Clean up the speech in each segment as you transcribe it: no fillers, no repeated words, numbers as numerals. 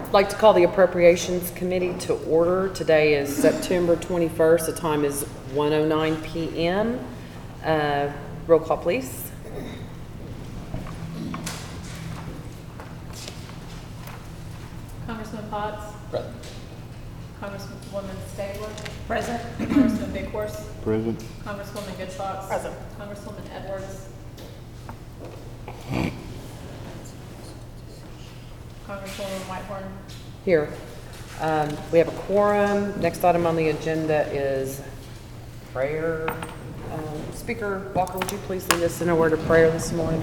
I'd like to call the Appropriations Committee to order. Today is September 21st. The time is 1:09 p.m. Roll call, please. Congressman Potts. Present. Congresswoman Stabler. Present. Congressman Big Horse. Present. Congresswoman Goodfox. Present. Congresswoman Edwards. Congresswoman Whitehorn. Here. We have a quorum. Next item on the agenda is prayer. Speaker Walker, would you please lead us in a word of prayer this morning?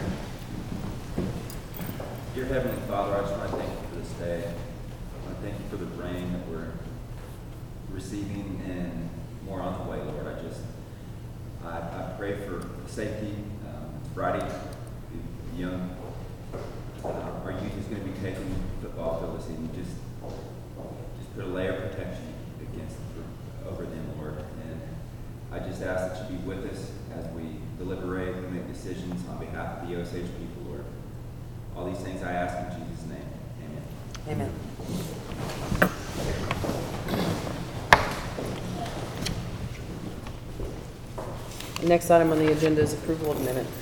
Dear Heavenly Father, I just want to thank you for this day. I want to thank you for the rain that we're receiving and more on the way, Lord. I pray for safety. Friday, the young, our youth is going to be taking football field this evening. Just put a layer of protection over them, Lord. And I just ask that you be with us as we deliberate and make decisions on behalf of the Osage people, Lord. All these things I ask in Jesus' name. Amen. Amen. The next item on the agenda is approval of minutes.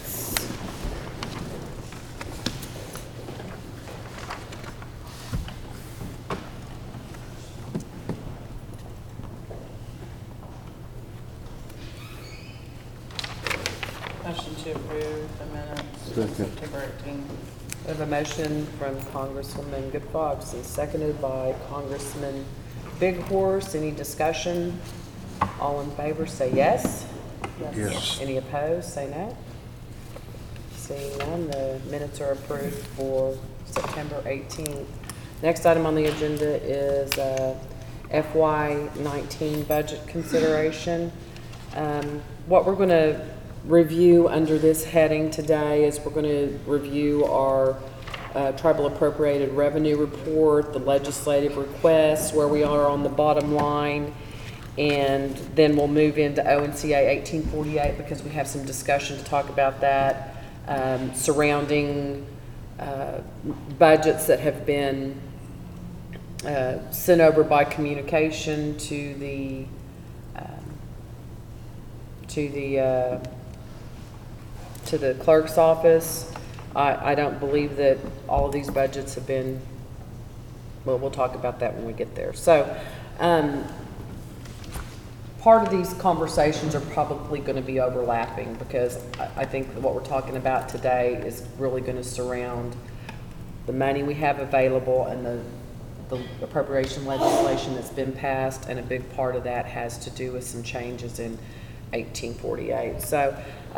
Motion to approve the minutes of Second. September 18th. We have a motion from Congresswoman Goodfox and seconded by Congressman Big Horse. Any discussion? All in favor say yes. Yes. Any opposed say no. Seeing none, the minutes are approved for September 18th. Next item on the agenda is FY19 budget consideration. What we're going to review under this heading today is we're going to review our tribal appropriated revenue report, the legislative requests, where we are on the bottom line, and then we'll move into ONCA 1848 because we have some discussion to talk about that surrounding budgets that have been sent over by communication to the clerk's office. I don't believe that all of these budgets have been, well, we'll talk about that when we get there. So part of these conversations are probably going to be overlapping because I think that what we're talking about today is really going to surround the money we have available and the appropriation legislation that's been passed, and a big part of that has to do with some changes in 1848. So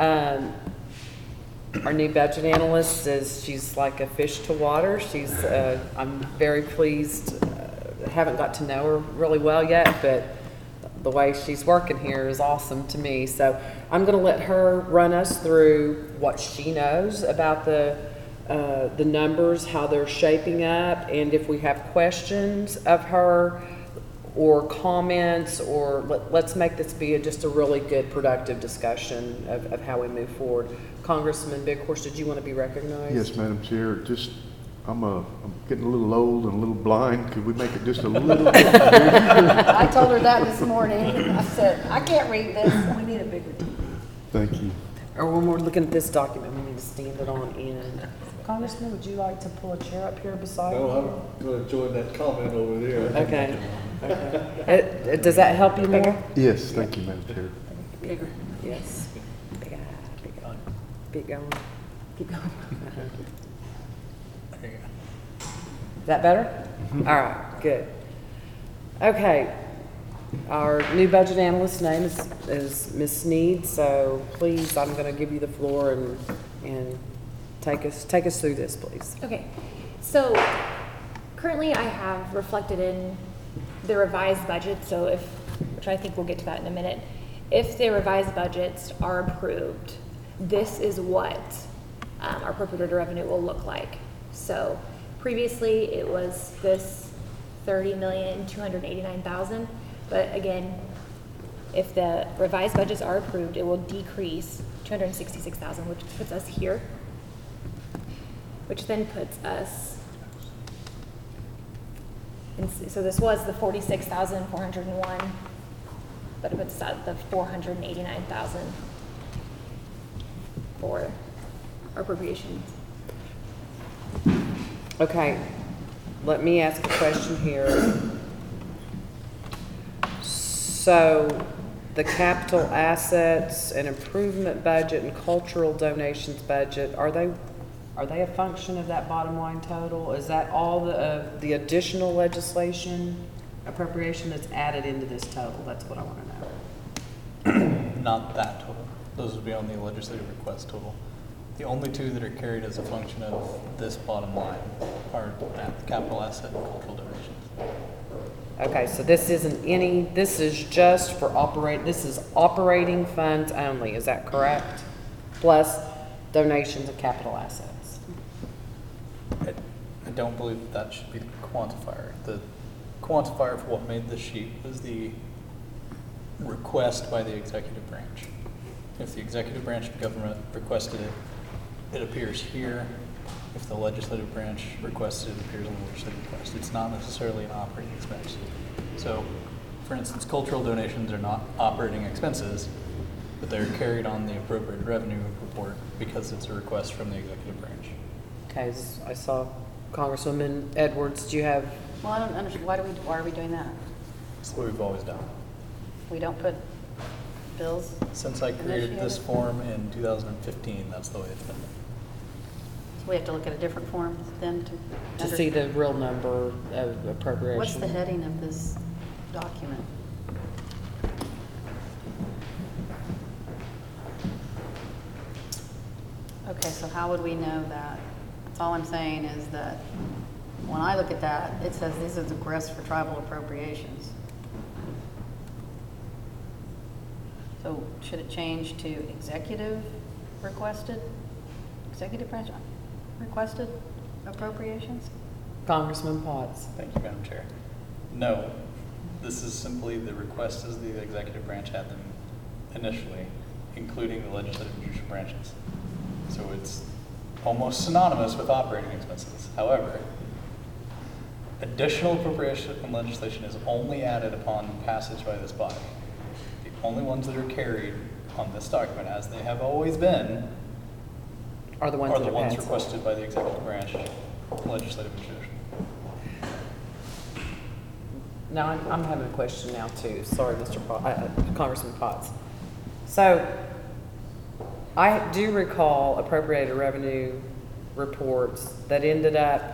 our new budget analyst she's like a fish to water. I'm very pleased. Haven't got to know her really well yet, but the way she's working here is awesome to me. So I'm going to let her run us through what she knows about the numbers, how they're shaping up, and if we have questions of her or comments, or let's make this be just a really good, productive discussion of how we move forward. Congressman Big Horse, did you want to be recognized? Yes, Madam Chair. I'm getting a little old and a little blind. Could we make it just a little bit bigger? I told her that this morning. I said, I can't read this. We need a bigger TV. Thank you. Or when we're looking at this document, we need to stand it on end. Congressman, would you like to pull a chair up here beside No, you? I'm going to join that comment over there. Okay. Does that help you more? Yes, thank you, Madam Chair. Bigger. Yes. Big eye, big eye. Keep going. Keep going. Is that better? All right, good. Okay. Our new budget analyst's name is Ms. Sneed, so please, I'm going to give you the floor and take us through this, please. Okay, so currently I have reflected in the revised budget, which I think we'll get to that in a minute. If the revised budgets are approved, this is what our appropriated revenue will look like. So previously it was this $30,289,000, but again, if the revised budgets are approved, it will decrease $266,000, which puts us here, which then puts us And so this was the 46,401, but it puts out the 489,000 for appropriations. Okay, let me ask a question here. So, the capital assets and improvement budget and cultural donations budget, are they a function of that bottom line total? Is that all the additional legislation appropriation that's added into this total? That's what I want to know. Not that total. Those would be on the legislative request total. The only two that are carried as a function of this bottom line are capital asset and cultural donations. Okay, so this is just for this is operating funds only, is that correct? Plus donations of capital assets. I don't believe that should be the quantifier. The quantifier for what made this sheet was the request by the executive branch. If the executive branch of government requested it, it appears here. If the legislative branch requested it, it appears on the legislative request. It's not necessarily an operating expense. So, for instance, cultural donations are not operating expenses, but they're carried on the appropriated revenue report because it's a request from the executive branch. Okay, I saw Congresswoman Edwards, do you have, Well, I don't understand, why are we doing that? That's what we've always done. We don't put bills? Since I created this form in 2015, that's the way it's been. So we have to look at a different form then to see the real number of appropriation? What's the heading of this document? Okay, so how would we know that? That's all I'm saying is that when I look at that, it says these are the requests for tribal appropriations. So should it change to executive requested? Executive branch requested appropriations? Congressman Potts. Thank you, Madam Chair. No, this is simply the request as the executive branch had them initially, including the legislative and judicial branches. So it's almost synonymous with operating expenses. However, additional appropriation and legislation is only added upon passage by this body. The only ones that are carried on this document, as they have always been, Are the ones are that the are ones passed. requested by the executive branch, legislative and judicial. Now, I'm having a question now too. Sorry, Congressman Potts. So, I do recall appropriated revenue reports that ended up,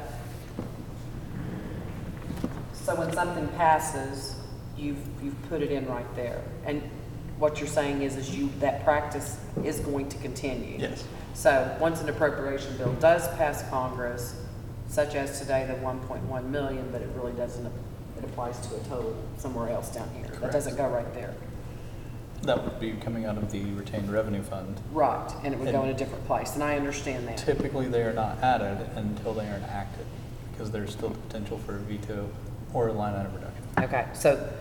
so when something passes, you've put it in right there. And what you're saying is that practice is going to continue. Yes. So once an appropriation bill does pass Congress, such as today, the 1.1 million, but it really doesn't, it applies to a total somewhere else down here. That Correct. doesn't go right there. That would be coming out of the retained revenue fund. Right, and it would go in a different place, and I understand that. Typically, they are not added until they are enacted, because there's still the potential for a veto or a line item reduction. Okay, so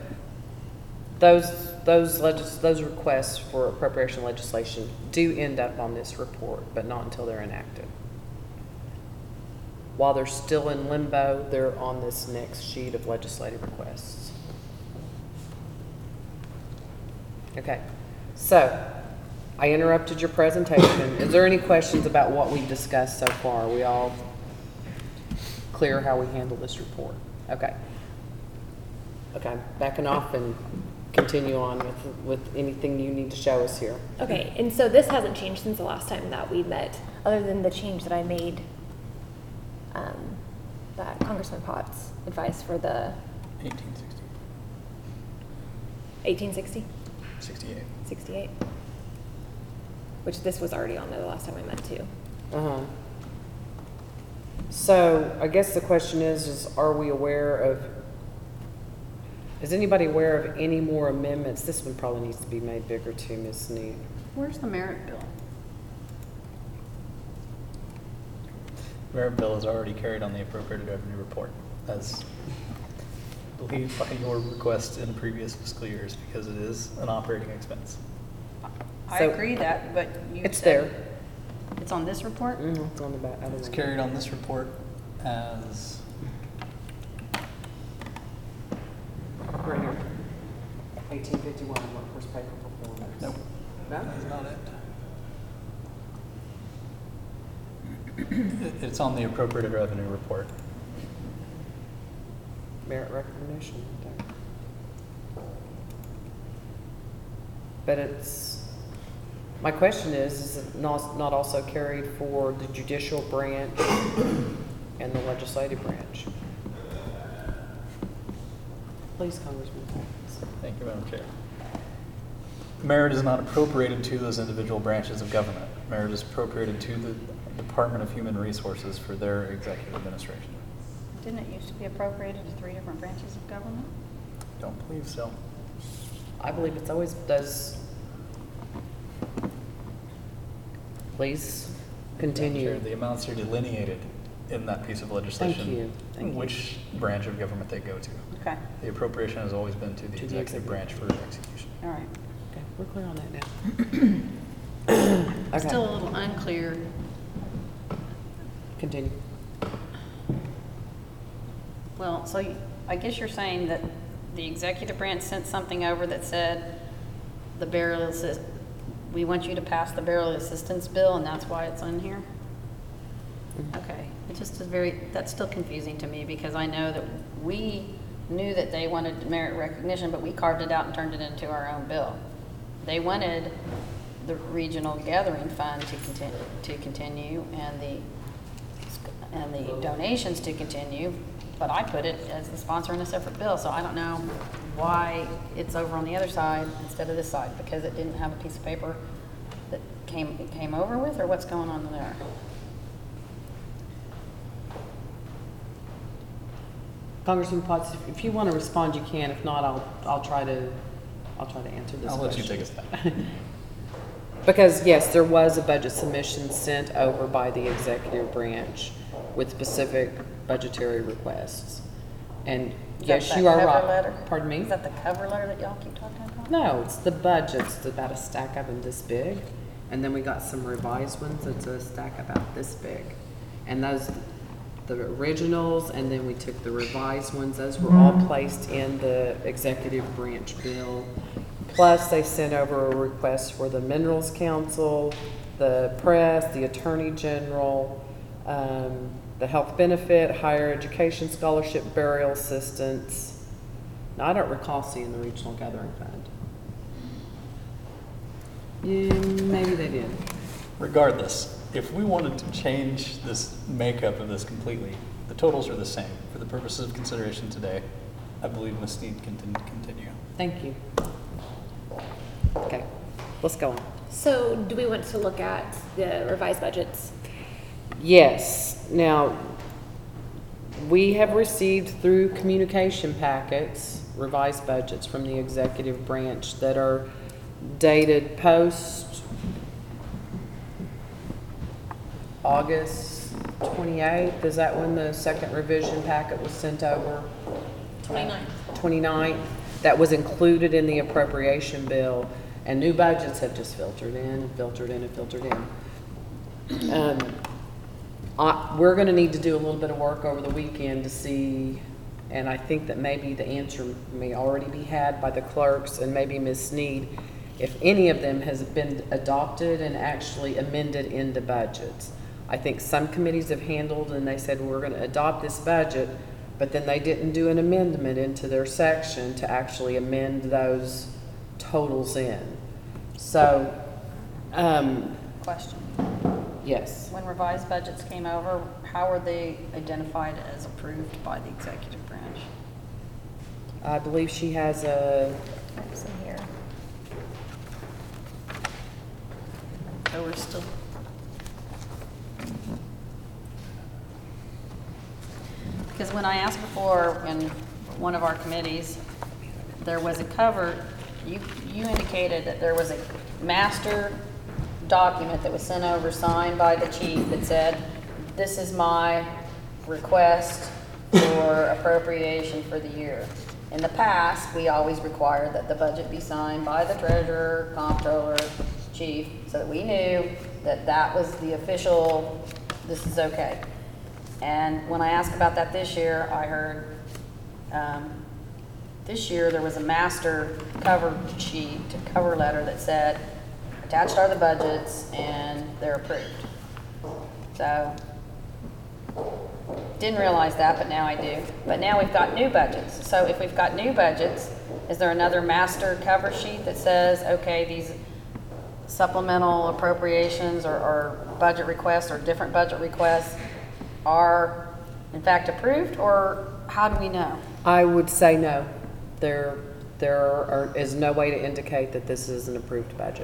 those requests for appropriation legislation do end up on this report, but not until they're enacted. While they're still in limbo, they're on this next sheet of legislative requests. Okay, so I interrupted your presentation. Is there any questions about what we've discussed so far? Are we all clear how we handle this report? Okay. Okay, backing off and continue on with anything you need to show us here. Okay, and so this hasn't changed since the last time that we met, other than the change that I made, that Congressman Potts advised for the 1860, 1860, 68. 68, which this was already on there the last time I met too. Uh-huh. So I guess the question is are we aware of, is anybody aware of any more amendments? This one probably needs to be made bigger too, Ms. Sneed. Where's the merit bill? Merit bill is already carried on the appropriated revenue report, as believed by your request in previous fiscal years, because it is an operating expense. I So- agree that, but you It's said there. it's on this report? It's on the back. It's carried on this report as 1851, workforce pay for performance. Nope. No? That's not it. It's on the appropriated revenue report. Merit recognition there. But it's, my question is it not also carried for the judicial branch and the legislative branch? Please, Congressman Hawkins. Thank you, Madam Chair. Merit is not appropriated to those individual branches of government. Merit is appropriated to the Department of Human Resources for their executive administration. Didn't it used to be appropriated to 3 different branches of government? Don't believe so. I believe it's always does. Please Madam continue. Chair, the amounts are delineated in that piece of legislation. you. Thank you. Which branch of government they go to. Okay, The appropriation has always been to the To the executive executive. branch for execution. all right. Okay, we're clear on that now. Okay, Still a little unclear. continue. Well, so I guess you're saying that the executive branch sent something over that said the burial assist, we want you to pass the burial assistance bill, and that's why it's on here? Okay, it just is that's still confusing to me, because I know that we knew that they wanted merit recognition, but we carved it out and turned it into our own bill. They wanted the regional gathering fund to continue and the donations to continue, but I put it as the sponsor in a separate bill, so I don't know why it's over on the other side instead of this side, because it didn't have a piece of paper that it came over with, or what's going on there? Congressman Potts, if you want to respond, you can. If not, I'll try to answer this question. I'll let you take a stab. Because yes, there was a budget submission sent over by the executive branch with specific budgetary requests. And yes, you are right. Letter? Pardon me? Is that the cover letter that y'all keep talking about? No, it's the budget. It's about a stack of them this big. And then we got some revised ones. It's a stack about this big. And those, the originals, and then we took the revised ones. Those were all placed in the executive branch bill. Plus, they sent over a request for the Minerals Council, the press, the Attorney General, the health benefit, higher education scholarship, burial assistance. Now, I don't recall seeing the Regional Gathering Fund. Yeah, maybe they did. Regardless, if we wanted to change this makeup of this completely, the totals are the same. For the purposes of consideration today, I believe Ms. Sneed can continue. Thank you. Okay, let's go on. So do we want to look at the revised budgets? Yes. Now, we have received through communication packets revised budgets from the executive branch that are dated post August 28th. Is that when the second revision packet was sent over? 29th. 29th. That was included in the appropriation bill, and new budgets have just filtered in and filtered in and filtered in. We're going to need to do a little bit of work over the weekend to see, and I think that maybe the answer may already be had by the clerks and maybe Ms. Sneed, if any of them has been adopted and actually amended into budgets. I think some committees have handled and they said, we're going to adopt this budget, but then they didn't do an amendment into their section to actually amend those totals in. So, Question. yes. When revised budgets came over, how were they identified as approved by the executive branch? I believe she has a, It's in here. So we're still. Because when I asked before in one of our committees, there was a cover, you indicated that there was a master document that was sent over, signed by the chief, that said, this is my request for appropriation for the year. In the past, we always required that the budget be signed by the treasurer, comptroller, chief, so that we knew that that was the official, this is okay. And when I asked about that this year, I heard this year, there was a master cover sheet, cover letter that said, attached are the budgets and they're approved. So, didn't realize that, but now I do. But now we've got new budgets. So if we've got new budgets, is there another master cover sheet that says, okay, these supplemental appropriations or budget requests or different budget requests are in fact approved, or how do we know? I would say no. There is no way to indicate that this is an approved budget.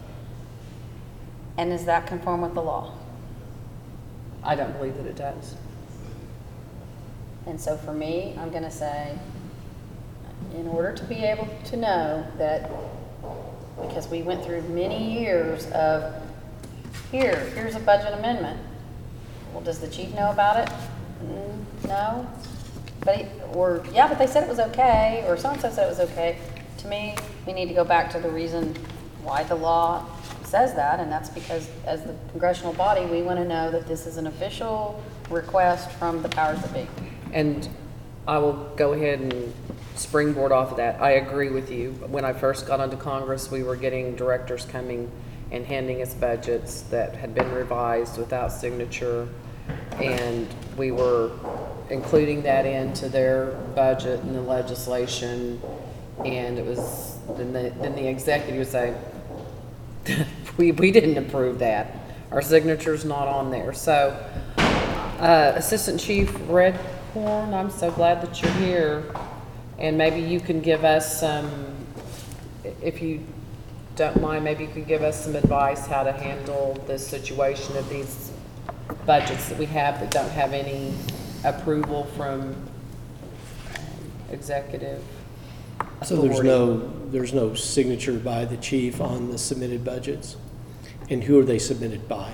And does that conform with the law? I don't believe that it does. And so for me, I'm going to say, in order to be able to know that, because we went through many years of, here's a budget amendment. Well, does the chief know about it? No. But they said it was okay, or so-and-so said it was okay. To me, we need to go back to the reason why the law says that, and that's because as the congressional body, we want to know that this is an official request from the powers that be. And I will go ahead and springboard off of that. I agree with you. When I first got onto Congress, we were getting directors coming and handing us budgets that had been revised without signature, and we were including that into their budget and the legislation, and it was, then the executive would say, we didn't approve that. Our signature's not on there. So, Assistant Chief Redcorn, I'm so glad that you're here. And maybe you can give us some, if you don't mind, maybe you could give us some advice how to handle this situation of these budgets that we have that don't have any approval from executive So there's no signature by the chief on the submitted budgets? And who are they submitted by?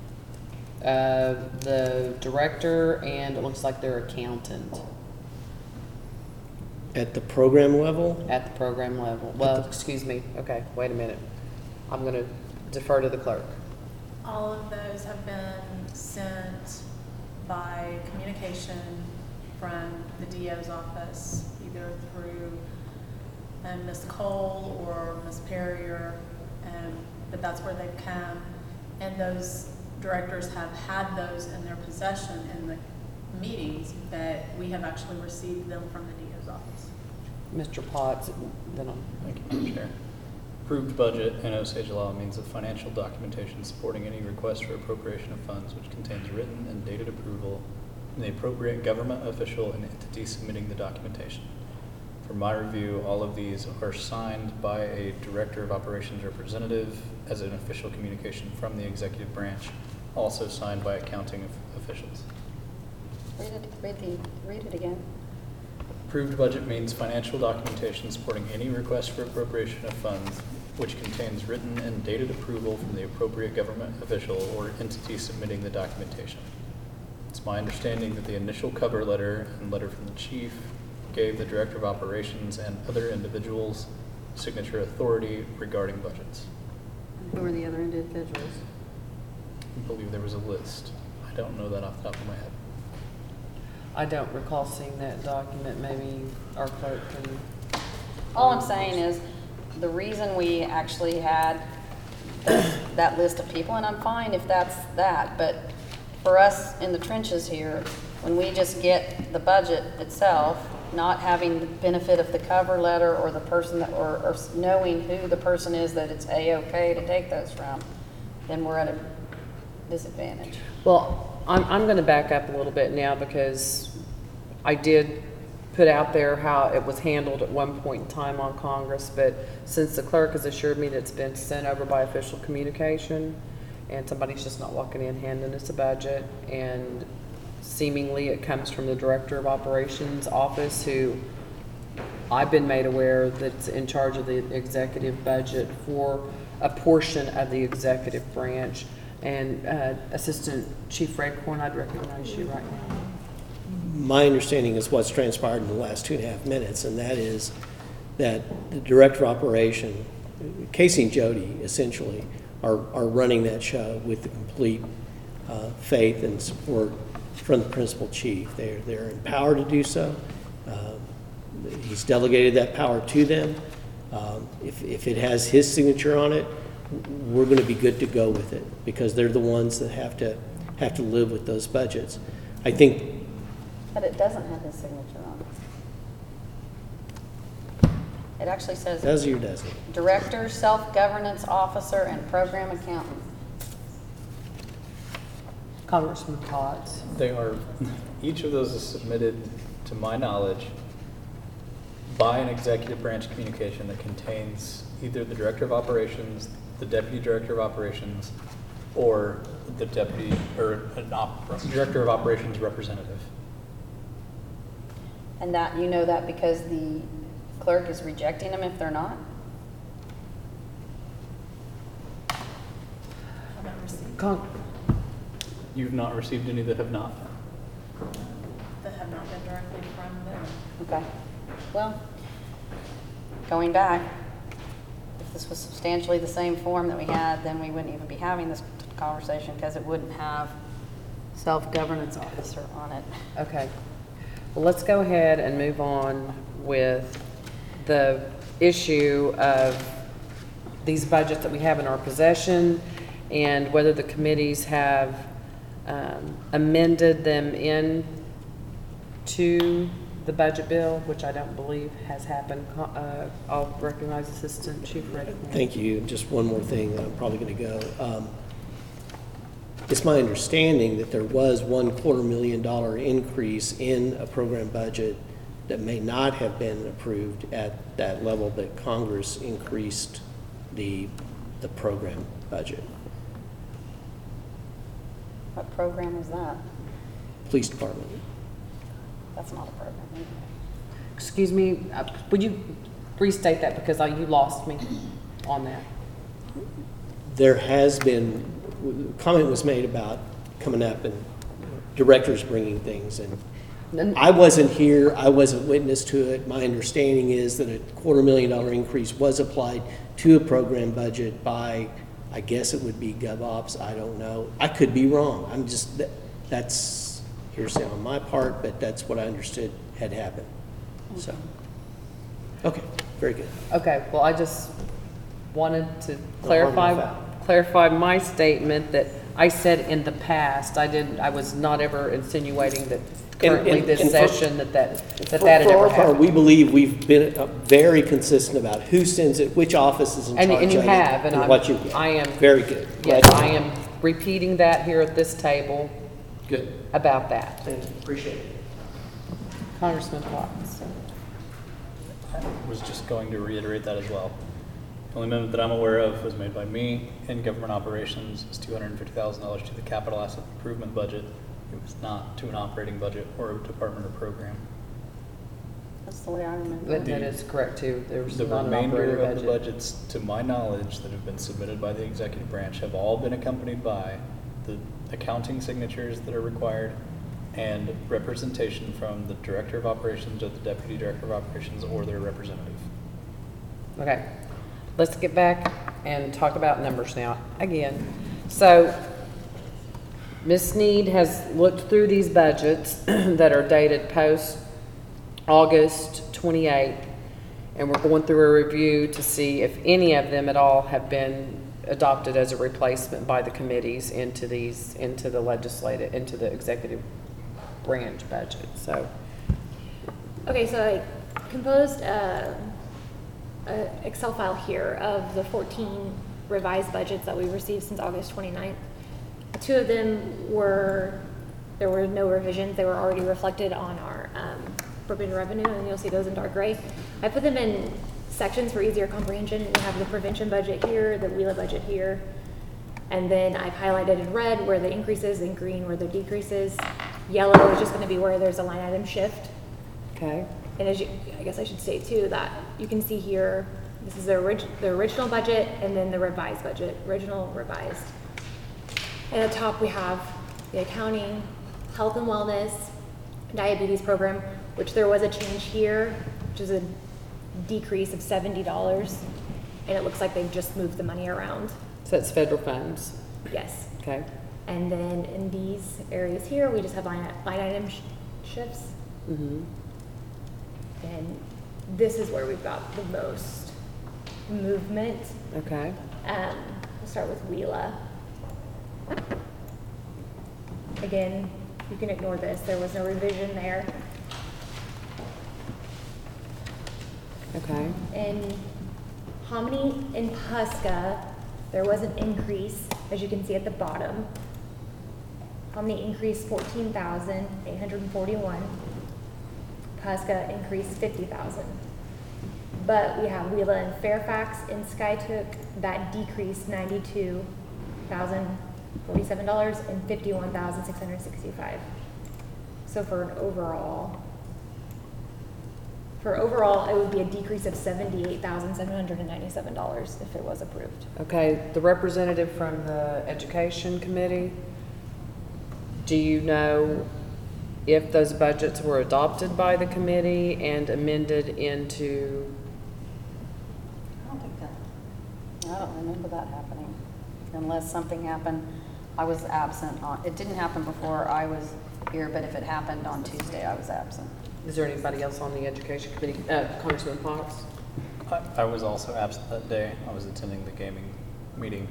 The director and it looks like their accountant At the program level? at the program level. Well, excuse me. Okay, wait a minute. I'm going to defer to the clerk. All of those have been sent by communication from the DO's office, either through Ms. Cole or Ms. Perrier, but that's where they've come. And those directors have had those in their possession in the meetings, but we have actually received them from the DO's office. Mr. Potts, then I'll. Thank you, Madam Chair. Approved budget in Osage law means the financial documentation supporting any request for appropriation of funds which contains written and dated approval from the appropriate government official and entity submitting the documentation. From my review, all of these are signed by a Director of Operations representative as an official communication from the executive branch, also signed by accounting officials. Read it again. Approved budget means financial documentation supporting any request for appropriation of funds which contains written and dated approval from the appropriate government official or entity submitting the documentation. It's my understanding that the initial cover letter and letter from the chief gave the Director of Operations and other individuals signature authority regarding budgets. Who are the other individuals? I believe there was a list. I don't know that off the top of my head. I don't recall seeing that document. Maybe our clerk can. All I'm saying is, the reason we actually had that list of people, and I'm fine if that's that, but for us in the trenches here, when we just get the budget itself, not having the benefit of the cover letter or the person that, or knowing who the person is that it's A-okay to take those from, then we're at a disadvantage. Well, I'm going to back up a little bit now because I did put out there how it was handled at one point in time on Congress, but since the clerk has assured me that it's been sent over by official communication and somebody's just not walking in handing us a budget, and seemingly it comes from the Director of Operations office, who I've been made aware that's in charge of the executive budget for a portion of the executive branch. And Assistant Chief Redcorn, I'd recognize you right now. My understanding is what's transpired in the last 2.5 minutes, and that is that the Director of Operation, Casey and Jody, essentially, are running that show with the complete faith and support from the Principal Chief. They're empowered to do so. He's delegated that power to them. If it has his signature on it, we're going to be good to go with it because they're the ones that have to live with those budgets. I think But it doesn't have his signature on it. It actually says does or doesn't. Director, Self-Governance Officer, and Program Accountant. Congressman Potts. They are, each of those is submitted, to my knowledge, by an executive branch communication that contains either the Director of Operations, the Deputy Director of Operations, or the Deputy, or Director of Operations representative. And that, you know that because the clerk is rejecting them if they're not? Haven't received, You've not received any that have not? that have not been directly from them. Okay. Well, going back, if this was substantially the same form that we had, then we wouldn't even be having this conversation because it wouldn't have self-governance officer on it. Okay. Well, let's go ahead and move on with the issue of these budgets that we have in our possession and whether the committees have amended them into the budget bill, which I don't believe has happened. I'll recognize Assistant Chief Reddick. Thank you. Just one more thing, I'm probably going to go. It's my understanding that there was $250,000 increase in a program budget that may not have been approved at that level, but Congress increased the program budget. What program is that? Police Department. That's not a program. Excuse me, would you restate that because you lost me on that? There has been, comment was made about coming up and directors bringing things in. I wasn't here, I wasn't witness to it. My understanding is that a $250,000 increase was applied to a program budget by, I guess it would be GovOps, I don't know. I could be wrong. I'm just, that's hearsay on my part, but that's what I understood had happened. So, okay, very good. Okay, well, I just wanted to harm, no foul. clarify my statement that I said in the past. I was not ever insinuating that currently And this for- session that had For ever our part, happened. we believe we've been very consistent about who sends it, which office is in charge of it. And you have, and what you I am. Very good. Yes, I am repeating that here at this table Good. about that. Thank you, appreciate it. Congressman Potts. I was just going to reiterate that as well. The only amendment that I'm aware of was made by me in government operations. It's $250,000 to the capital asset improvement budget. It was not to an operating budget or a department or program. That's the way I remember it. That is correct too. There was The not an remainder operating of the budget. budgets, to my knowledge, that have been submitted by the executive branch have all been accompanied by the accounting signatures that are required and representation from the Director of Operations or the Deputy Director of Operations or their representative. Okay, let's get back and talk about numbers now, again. So, Ms. Sneed has looked through these budgets that are dated post-August 28th, and we're going through a review to see if any of them at all have been adopted as a replacement by the committees into the executive branch budget, so. Okay, so I composed a Excel file here of the 14 revised budgets that we received since August 29th. Two of them there were no revisions. They were already reflected on our appropriated revenue, and you'll see those in dark gray. I put them in sections for easier comprehension. We have the prevention budget here, the WHEELA budget here, and then I've highlighted in red where the increases, in green where the decreases. Yellow is just going to be where there's a line item shift. Okay. And I guess I should state too that you can see here, this is the original budget and then the revised budget, original, revised. And at the top we have the accounting, health and wellness, diabetes program, which there was a change here, which is a decrease of $70. And it looks like they've just moved the money around. So that's federal funds, Yes. okay? And then in these areas here, we just have line item shifts. Mm-hmm. And this is where we've got the most movement. Okay, We'll start with Wheela. Again, you can ignore this, there was no revision there. okay, In Hominy and Pasca, there was an increase, as you can see at the bottom. Hominy increased 14,841. Pasca increased 50,000. But we have Wheela and Fairfax and Skytook that decreased $92,047 and $51,665. So for overall, it would be a decrease of $78,797 if it was approved. okay. The representative from the Education Committee, do you know if those budgets were adopted by the committee and amended into, I don't remember that happening, unless something happened. I was absent it didn't happen before I was here, but if it happened on Tuesday, I was absent. is there anybody else on the Education Committee? Congressman Fox? I was also absent that day. I was attending the gaming meeting.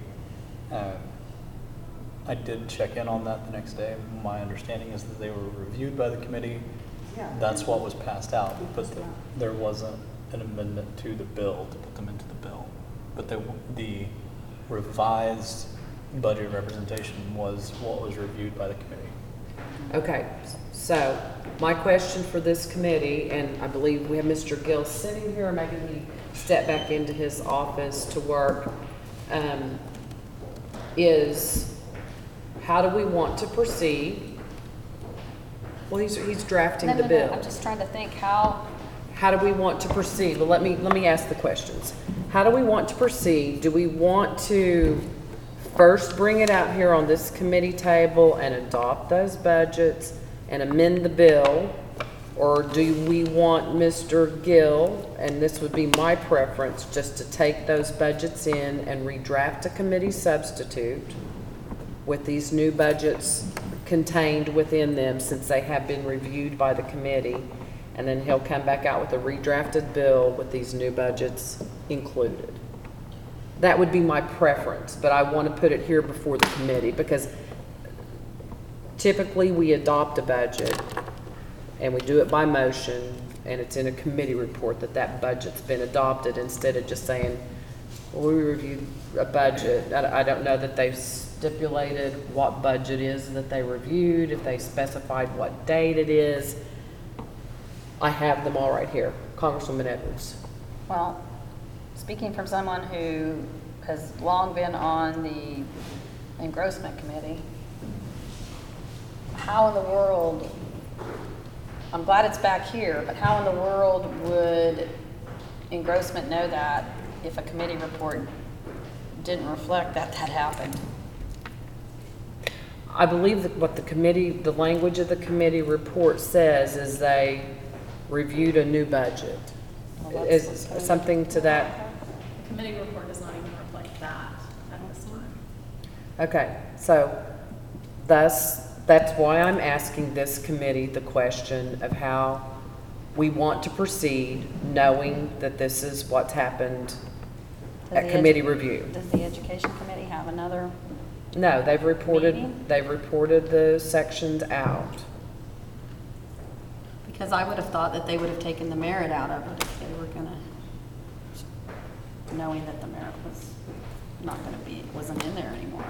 I did check in on that the next day. My understanding is that they were reviewed by the committee. That's what was passed out, but there wasn't an amendment to the bill to put them into the bill. But the revised budget representation was what was reviewed by the committee. Okay, so my question for this committee, and I believe we have Mr. Gill sitting here, maybe he stepped back into his office to work, is how do we want to proceed? Well, he's drafting the bill. I'm just trying to think how How do we want to proceed? Well, let me ask the questions. How do we want to proceed? Do we want to first bring it out here on this committee table and adopt those budgets and amend the bill? Or do we want Mr. Gill, and this would be my preference, just to take those budgets in and redraft a committee substitute with these new budgets contained within them since they have been reviewed by the committee? And then he'll come back out with a redrafted bill with these new budgets included. That would be my preference, but I want to put it here before the committee because typically we adopt a budget and we do it by motion and it's in a committee report that budget's been adopted instead of just saying, well, we reviewed a budget. I don't know that they've stipulated what budget is that they reviewed, if they specified what date it is. I have them all right here. Congresswoman Edwards. Well, speaking from someone who has long been on the engrossment committee, how in the world, I'm glad it's back here, but how in the world would engrossment know that if a committee report didn't reflect that happened? I believe that what the language of the committee report says is they reviewed a new budget. Well, Is something to that? The committee report does not even reflect that at this time. Okay, so that's why I'm asking this committee the question of how we want to proceed, knowing that this is what's happened at committee review. Does the education committee have another? No, they've Meeting? reported the sections out. Because I would have thought that they would have taken the merit out of it if they were gonna, knowing that the merit was not gonna be, wasn't in there anymore.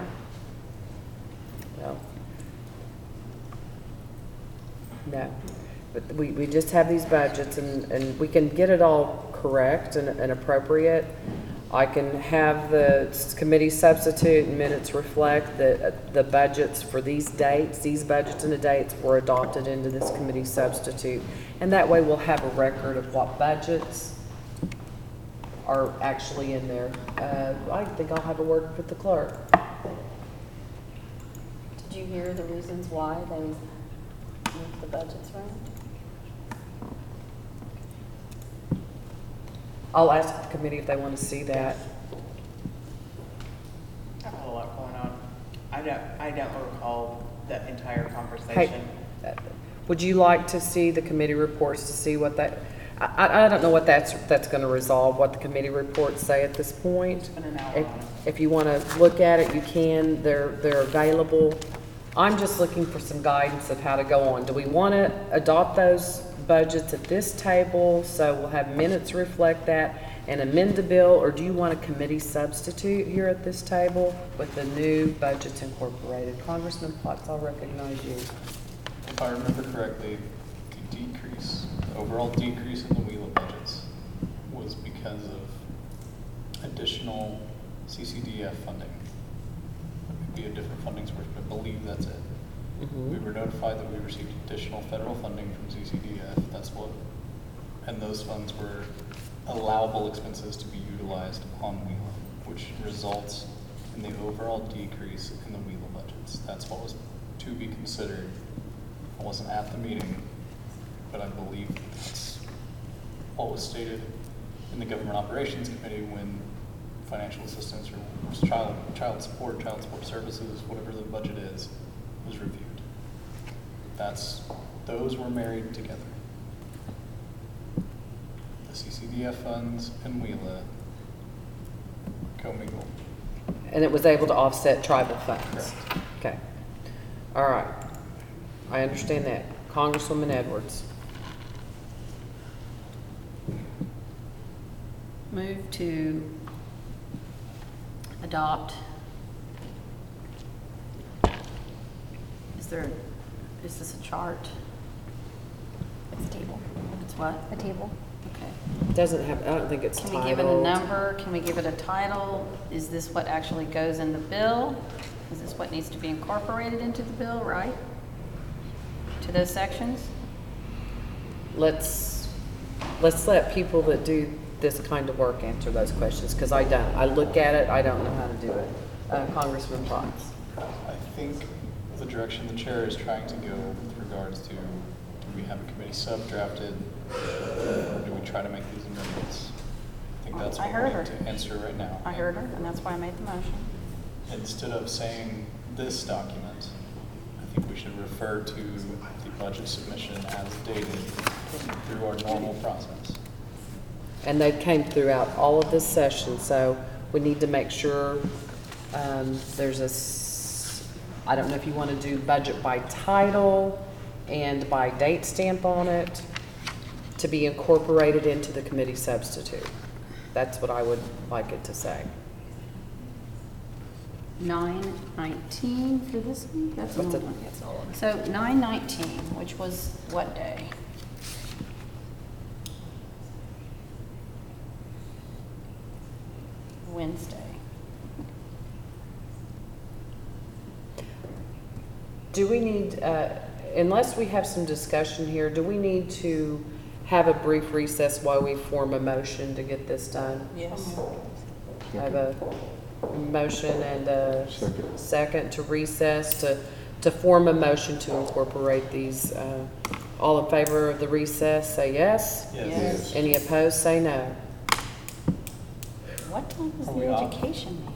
No, but we just have these budgets and we can get it all correct and appropriate. I can have the committee substitute and minutes reflect that the budgets for these dates, these budgets and the dates were adopted into this committee substitute. And that way we'll have a record of what budgets are actually in there. I think I'll have a word with the clerk. Did you hear the reasons why they moved the budgets around? I'll ask the committee if they want to see that. I have a lot going on. I don't recall that entire Hey, conversation. would you like to see the committee reports to see what that, I don't know what that's gonna resolve, what the committee reports say at this point. Spend an hour If, on it. if you wanna look at it, you can, they're available. I'm just looking for some guidance of how to go on. Do we wanna adopt those budgets at this table, so we'll have minutes reflect that, and amend the bill, or do you want a committee substitute here at this table with the new budgets incorporated? Congressman Potts, I'll recognize you. If I remember correctly, the decrease, the overall decrease in the WheeLa budgets was because of additional CCDF funding. It could be a different funding source, but I believe that's it. We were notified that we received additional federal funding from CCDF, that's what, and those funds were allowable expenses to be utilized on WheeLa, which results in the overall decrease in the WheeLa budgets. That's what was to be considered. I wasn't at the meeting, but I believe that's what was stated in the Government Operations Committee when financial assistance or child support services, whatever the budget is, was reviewed. Those were married together. The CCDF funds and WheeLa commingle. And it was able to offset tribal funds? Correct. Okay. All right. I understand that. Congresswoman Edwards. Move to adopt. Is this a chart? It's a table. It's what? A table. Okay. Doesn't have, I don't think it's Can titled. we give it a number? Can we give it a title? Is this what actually goes in the bill? Is this what needs to be incorporated into the bill, right? To those sections? Let's let people that do this kind of work answer those questions, because I don't. I look at it, I don't know how to do it. Congressman Potts. I think the direction the chair is trying to go with regards to, do we have a committee sub-drafted, or do we try to make these amendments? I think that's I what heard we her. need to answer right now. I heard her, and that's why I made the motion. Instead of saying this document, I think we should refer to the budget submission as dated through our normal process. And they came throughout all of this session, so we need to make sure there's I don't know if you want to do budget by title and by date stamp on it to be incorporated into the committee substitute. That's what I would like it to say. 9/19 for this one? That's an What's old it? one. So 9/19, which was what day? Wednesday. Do we need, unless we have some discussion here, do we need to have a brief recess while we form a motion to get this done? Yes. I have a motion and a second to recess, to form a motion to incorporate these. All in favor of the recess, say yes. Yes. Any opposed, say no. What time is Are we the off? education